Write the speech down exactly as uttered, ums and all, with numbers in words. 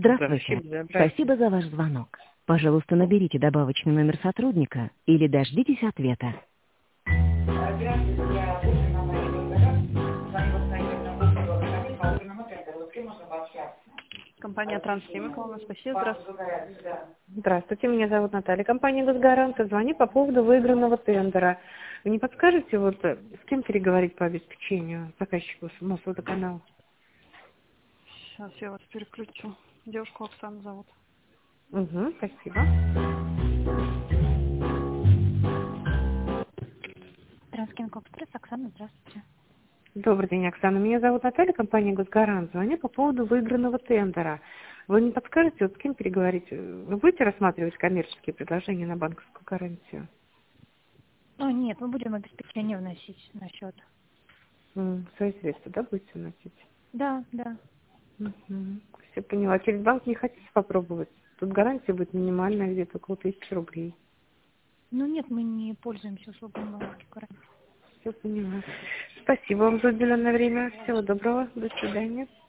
Здравствуйте. Спасибо за ваш звонок. Пожалуйста, наберите добавочный номер сотрудника или дождитесь ответа. Компания Трансхимикал, спасибо. Здравствуйте. Здравствуйте, меня зовут Наталья, компания «Госгарант». Звоню по поводу выигранного тендера. Вы не подскажете, вот, с кем переговорить по обеспечению заказчику Мосводоканала? Сейчас я вас переключу. Девушку Оксану зовут. Угу, спасибо. Трансхимикал Экспресс, Оксана, здравствуйте. Добрый день, Оксана. Меня зовут Наталья, компания «Госгарант». Звоню по поводу выигранного тендера. Вы не подскажете, вот с кем переговорить? Вы будете рассматривать коммерческие предложения на банковскую гарантию? Ну, нет, мы будем обеспечение вносить на счет. М, Свои средства, да, будете вносить? Да, да. Угу. Все поняла. Через банк не хотите попробовать? Тут гарантия будет минимальная, где-то около тысячи рублей. Ну, нет, мы не пользуемся услугами банковской гарантии. Все поняла. Спасибо вам за уделенное время. Всего доброго. До свидания.